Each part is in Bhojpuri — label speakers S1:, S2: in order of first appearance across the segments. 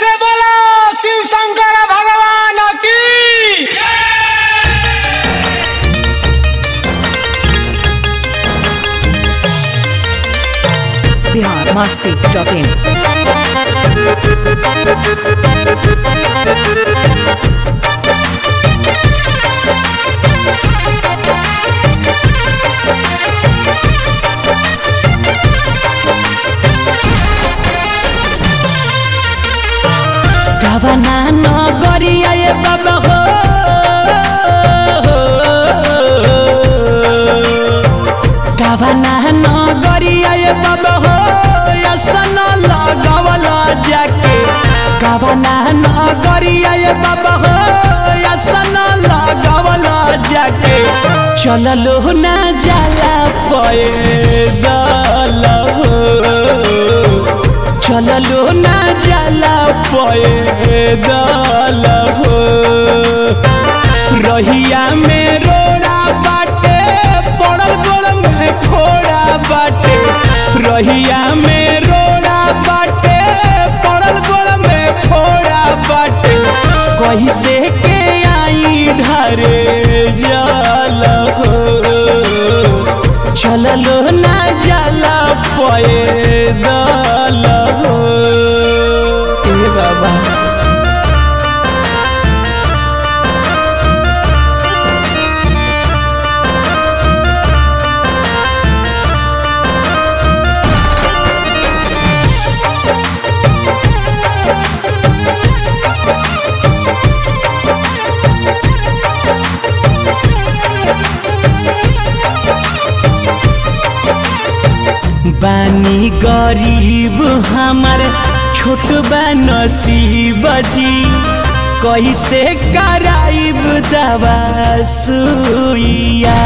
S1: से बोला शिव शंकर भगवान की।
S2: biharmasti.in
S3: कवना नगरिया ये बाबा हो कवना नगरिया ये बाबा हो यसन लगवला जाके कवना नगरिया ये बाबा हो यसन लगवला जाके चललो ना जाला पैदल हो चललो ना जाला पैदल हो रहिया में रोड़ा बाटे पड़ल गोड़ में खोड़ा बाटे रहिया में रोड़ा बाटे पड़ल गोड़ में खोड़ा बाटे कहीं से के आई ढरे जल हो चललो ना जाला पैदल हो ए बाबा बानी गरीब हमार छोट बा नसीब जी कैसे कराइब दवा सुइया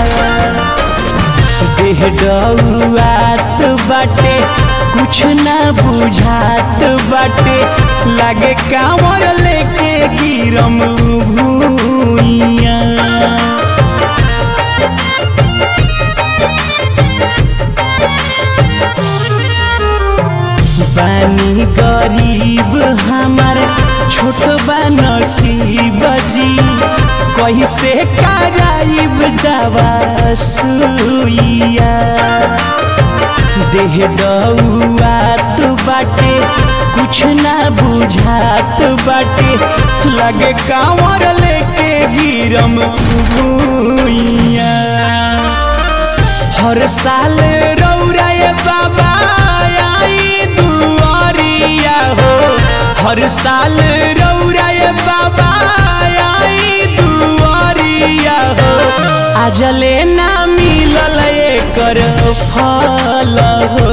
S3: देह डौआत बाटे कुछ ना बुझात बाटे लागे कांवर लेके गिरम भूइया बानी गरीब हमार छोट बा नसीब जी कैसे कराइब दवा सुइया देह डौआत बाटे कुछ ना बुझात बाटे लगे कांवर लेके गिरम भूइया हर साल रौरा ये बाबा हर साल रौरा ये बाबा आई दुआरिया हो आजले ना मिलल एकर फल हो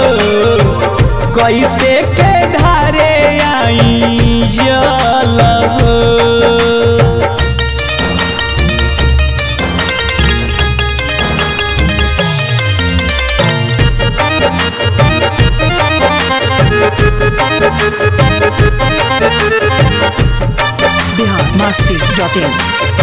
S3: कैसे के धारे आई जल हो
S2: biharmasti.in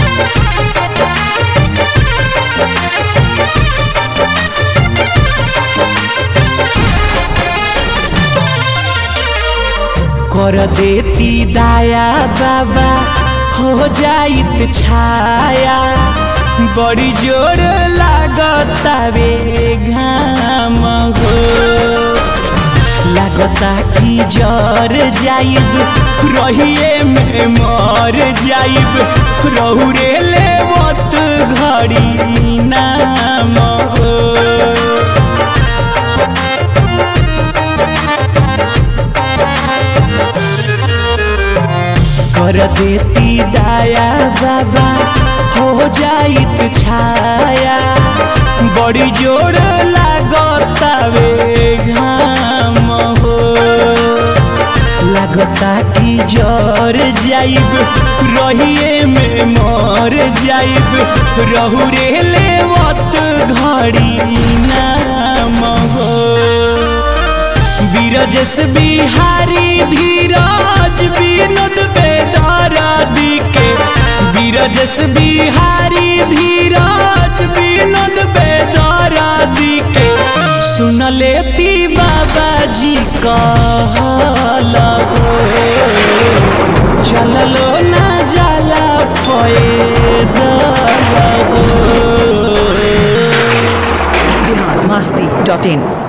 S3: कर देती दाया बाबा हो जाइत छाया बड़ी जोर लागतावे घाम हो लागता कि जर जाइब रहिए में मर जाइब रहुरे लेवत घड़ी नाम हो कर देती दाया बाबा हो जाइत छाया बड़ी जोर लागतावे घाम हो लागता कि जर जाइब रहिए में मर जाइब रहुरे लेवत घड़ी नाम हो बीरजस बिहारी धीरज विनोद बेदर्दी के बीरजस बिहारी धीरज विनोद बेदर्दी के सुन लेती बाबा जी कहल हो। ना जाला पैदल हो।
S2: बिहार मस्ती.in